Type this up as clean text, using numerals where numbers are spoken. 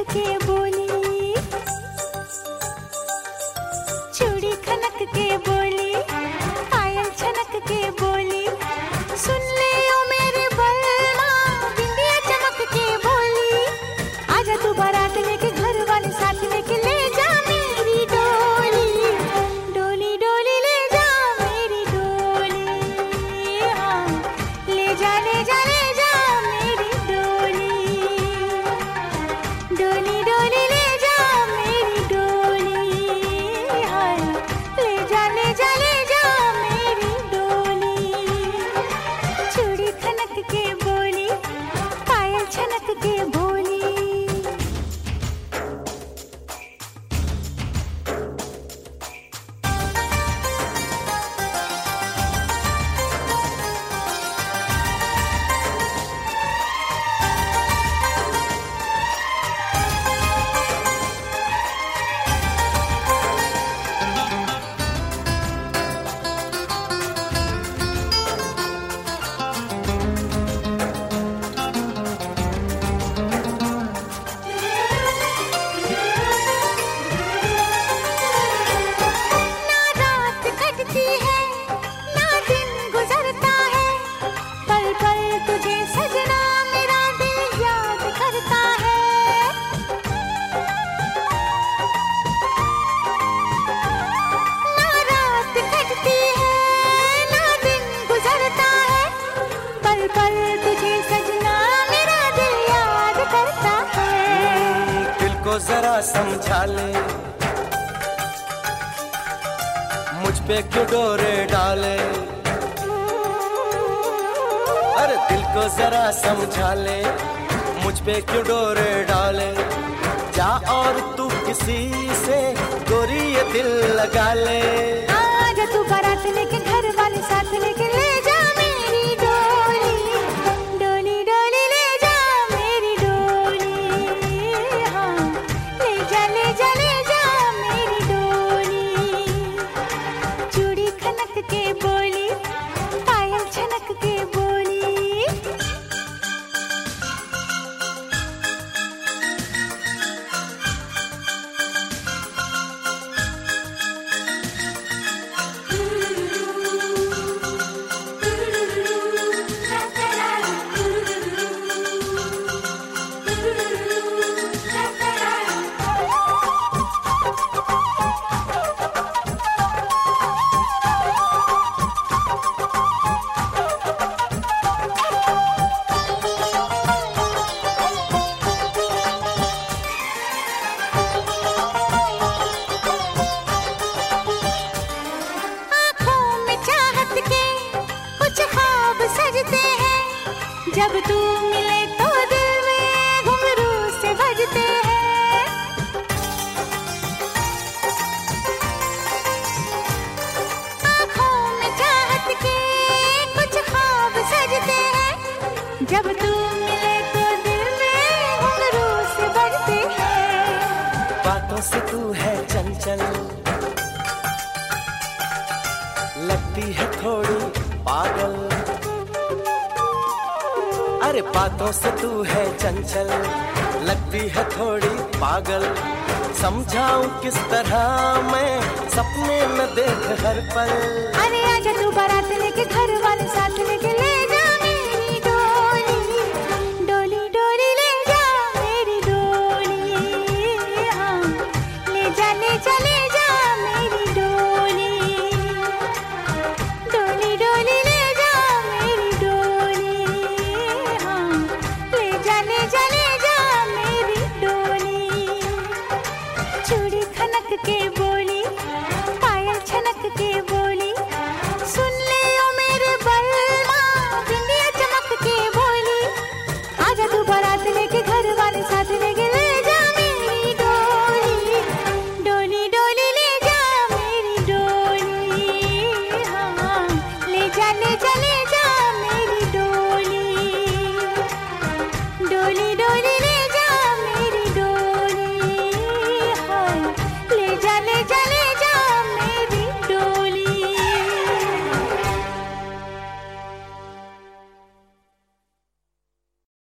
के बोली, चूड़ी खनक के बोली, पायल छनक के बोली, सुन ले ओ मेरे बल्ला, बिंदिया चमक के बोली, आजा तू बारात लेके घर वाले साथ लेके ले जा मेरी डोली, डोली डोली ले जा मेरी डोली, हाँ ले जा ले जा ले जा मेरी डोली, डोली डोली ले जा मेरी डोली, हाँ ले जा ले जा ले जा मेरी डोली, चूड़ी खनक के बोली, पायल छनक के बोली। जरा समझा ले, मुझ पे क्यों डोरे डाले, अरे दिल को जरा समझा ले, मुझ पे क्यों डोरे डाले, जा और तू किसी से गोरी ये दिल लगा ले, आजा तू बारात लेके घर वाले साथ लेके ले जा मेरी डोली, डोली डोली ले जा मेरी डोली, हाँ ले जा ले जा ले जा मेरी डोली, चूड़ी खनक के बोली, पायल छनक के बोली। जब तू मिले तो दिल में घुंघरू से बजते हैं, आँखों में चाहत के कुछ ख्वाब सजते हैं, जब तू मिले तो दिल में घुंघरू से बजते हैं, बातों से तू है चंचल, लगती है थोड़ी पागल, अरे बातों से तू है चंचल, लगती है थोड़ी पागल, समझाऊं किस तरह मैं सपने में देख हर पल, अरे आजा तू बारात लेके घर वाले साथ लेके ले